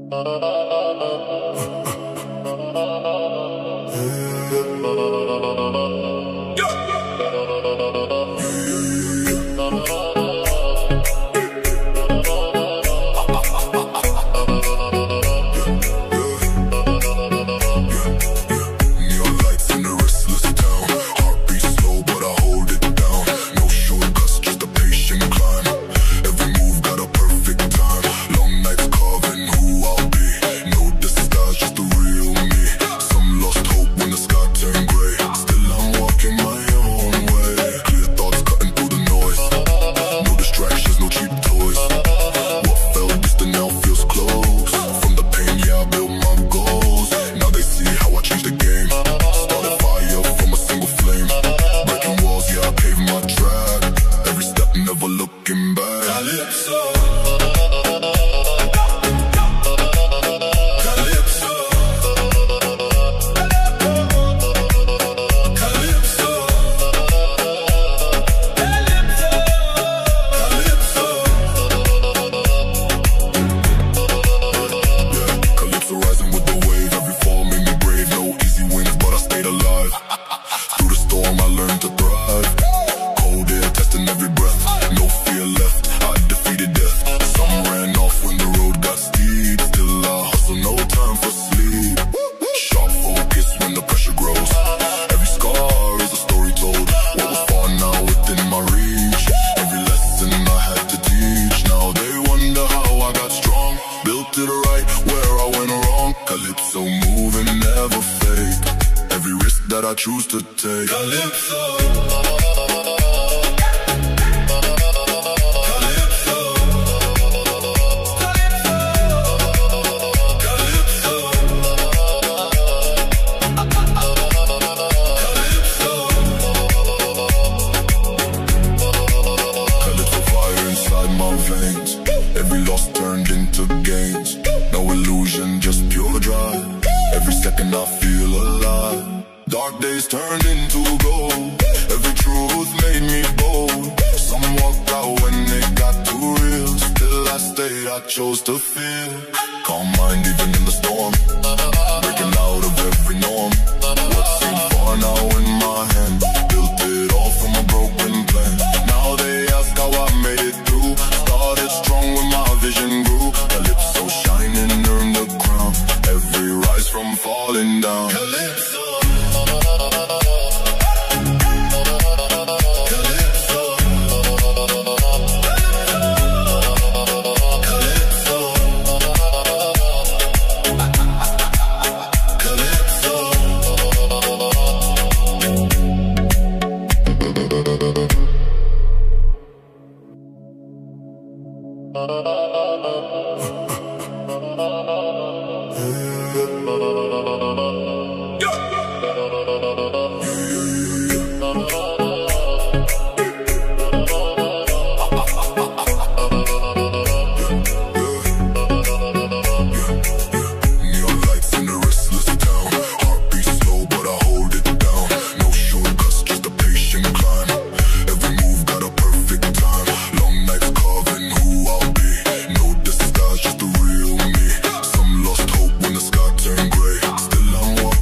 I choose to take. Calypso. Every loss turned into gains. No illusion, just pure drive. Every second I feel alive. Dark days turned into gold. Every truth made me bold. Some walked out when they got too real. Still I stayed, I chose to feel. Calm mind even in the storm. Breaking out of every norm. What seemed far now in my hand. Built it all from a broken plan. Now they ask how I made it through. Started strong when my vision grew. Calypso shining, earned the crown. Every rise from falling down. Calypso. Still I'm walking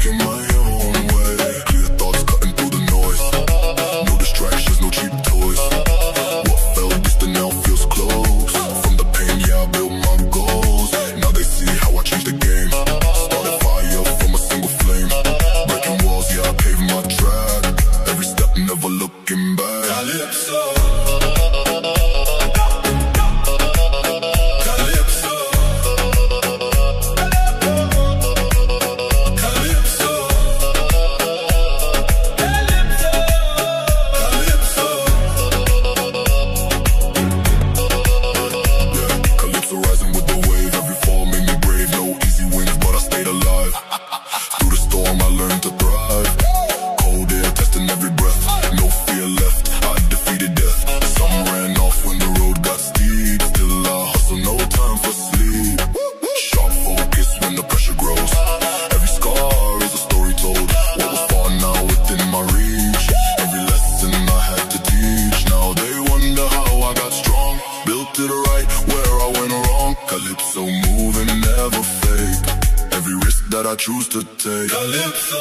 Calypso moving, never fake. Every risk that I choose to take. Calypso.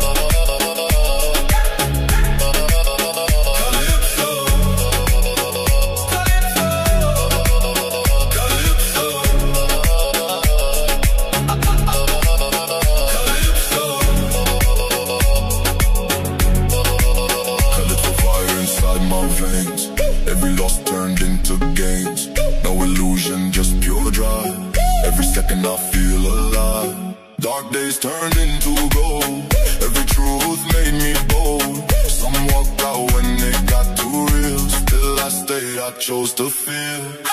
Every loss turned into gains. No illusion, just pure drive. Every second I feel alive. Dark days turned into gold. Every truth made me bold. Some walked out when it got too real. Still I stayed, I chose to feel.